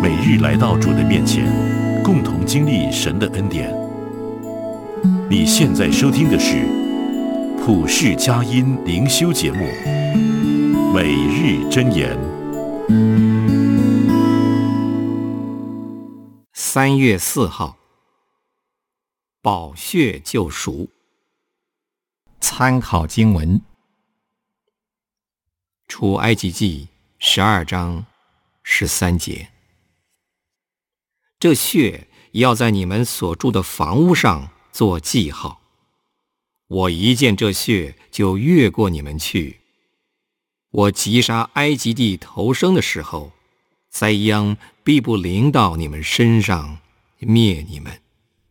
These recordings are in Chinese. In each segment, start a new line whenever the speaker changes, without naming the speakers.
每日来到主的面前，共同经历神的恩典。你现在收听的是普世佳音灵修节目《每日箴言》。
3月4号，宝血救赎。参考经文：出埃及记12章13节。这血要在你们所住的房屋上做记号。我一见这血，就越过你们去。我击杀埃及地头生的时候，灾殃必不临到你们身上，灭你们。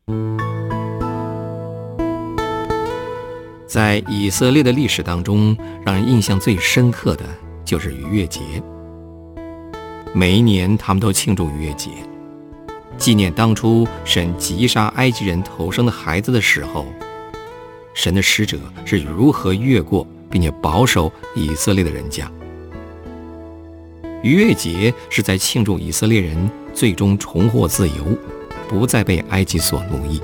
在以色列的历史当中，让人印象最深刻的就是逾越节。每一年他们都庆祝逾越节，纪念当初神击杀埃及人头生的孩子的时候，神的使者是如何越过并且保守以色列的人家。逾越节是在庆祝以色列人最终重获自由，不再被埃及所奴役。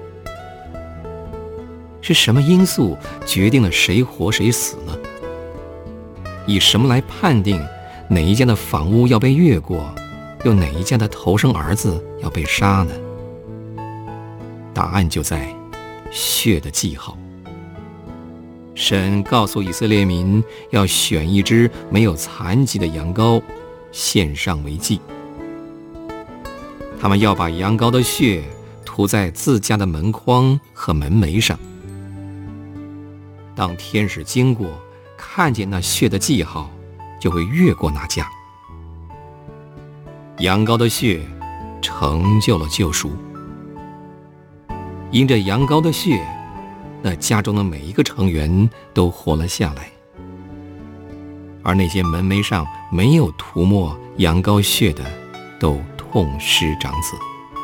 是什么因素决定了谁活谁死呢？以什么来判定哪一家的房屋要被越过，又哪一家的头生儿子要被杀呢？答案就在血的记号。神告诉以色列民要选一只没有残疾的羊羔献上为祭，他们要把羊羔的血涂在自家的门框和门楣上。当天使经过看见那血的记号，就会越过那家。羊羔的血成就了救赎。因着羊羔的血，那家中的每一个成员都活了下来，而那些门楣上没有涂抹羊羔血的，都痛失长子。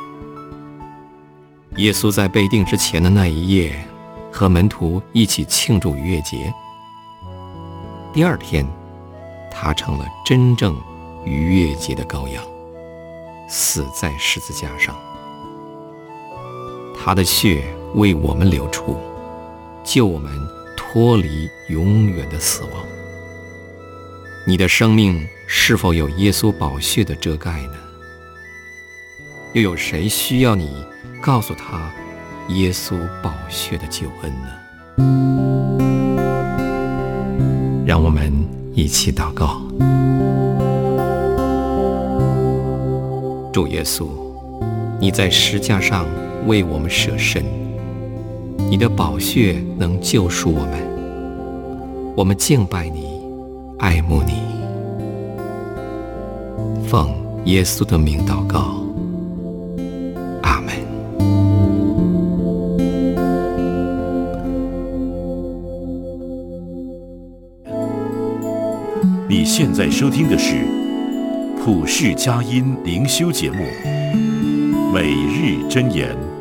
耶稣在被定之前的那一夜，和门徒一起庆祝逾越节。第二天，他成了真正逾越节的羔羊，死在十字架上。他的血为我们流出，救我们脱离永远的死亡。你的生命是否有耶稣宝血的遮盖呢？又有谁需要你告诉他耶稣宝血的救恩呢？让我们一起祷告。主耶稣，你在十架上为我们舍身，你的宝血能救赎我们敬拜你，爱慕你。奉耶稣的名祷告，阿们。
你现在收听的是普世佳音灵修节目《每日箴言》。